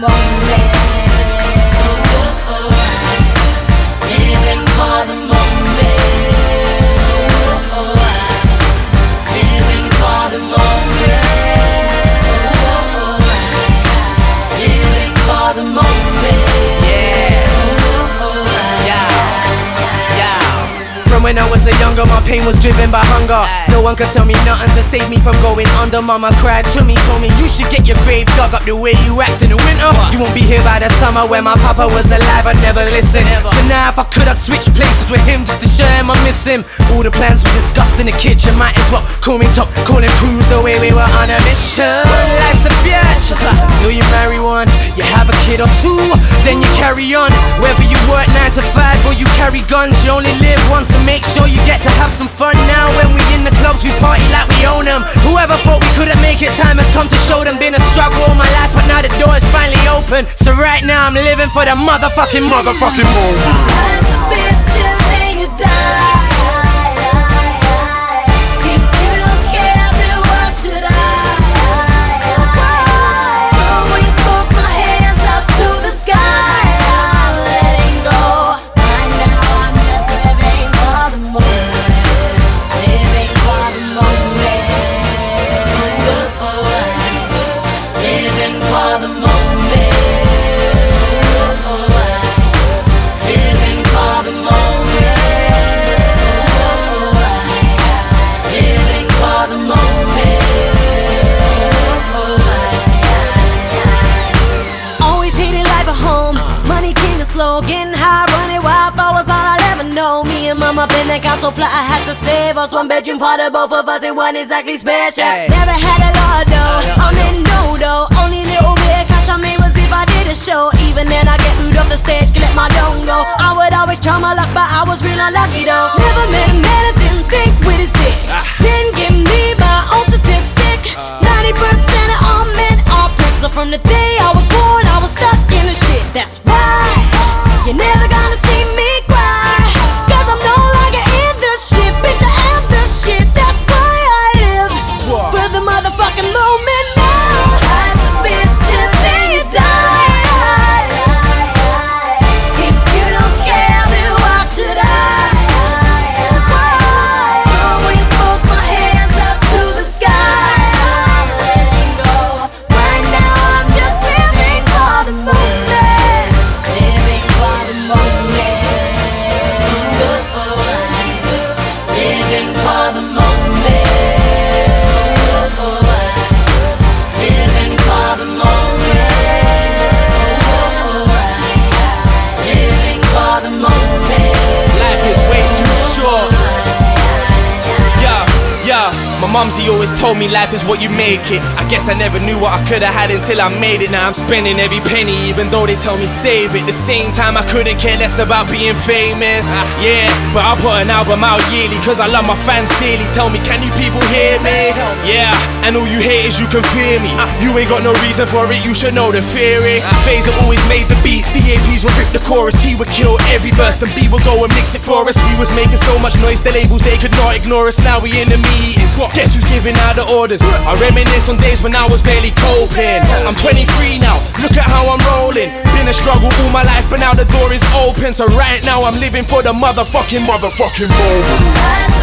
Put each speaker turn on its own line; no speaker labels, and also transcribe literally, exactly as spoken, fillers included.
moment. Living for the moment. Living for the moment. Living for the moment.
When I was a younger, my pain was driven by hunger. No one could tell me nothing to save me from going under. Mama cried to me, told me you should get your grave dug up the way you act in the winter. You won't be here by the summer. When my papa was alive, I'd never listen. So now if I could, I'd switch places with him just to show him I miss him. All the plans we discussed in the kitchen, might as well call me top, call him cruise the way we were on a mission. Life's a bitch until you marry one, you have a kid or two, then you carry on. Whether you work nine to five or you carry guns, you only live once and make sure you get to have some fun. Now when we in the clubs, we party like we own them. Whoever thought we couldn't make it, time has come to show them. Been a struggle all my life, but now the door is finally open. So right now I'm living for the motherfucking motherfucking moment.
Life's a bitch and then you die. Slow, getting high, running wild, thought was all I'll ever know. Me and mama been that couch so fly, I had to save us. One bedroom for the both of us, it wasn't exactly special. Hey. Never had a lot though, I didn't know though. Only little bit of cash I made was if I did a show. Even then I get booed off the stage, can let my dome go. I would always try my luck, but I was real unlucky though. Never met a man that didn't think with his dick. Didn't give me my own statistic. ninety percent of all men are pricks. So from the day I was born, I was stuck in the shit. That's why you're never gonna see me cry, cause I'm no longer in the shit. Bitch, I am the shit, that's why I live for the motherfucking moment now. Life's a bitch and then you die. If you don't care, then why should I? With both my hands up to the sky, I'm letting go. Right now I'm just living for the moment.
My mumsy always told me life is what you make it. I guess I never knew what I could've had until I made it. Now I'm spending every penny even though they tell me save it. The same time I couldn't care less about being famous. Yeah, but I put an album out yearly cause I love my fans dearly. Tell me, can you people hear me? Yeah, and all you haters you can fear me. You ain't got no reason for it, you should know the theory. Fazer always made the beats, the A Ps would rip the chorus. He would kill every verse and B would go and mix it for us. We was making so much noise, the labels they could not ignore us. Now we in the meetings, guess who's giving out the orders? I reminisce on days when I was barely coping. I'm twenty-three now, look at how I'm rolling. Been a struggle all my life, but now the door is open. So right now I'm living for the motherfucking motherfucking moment.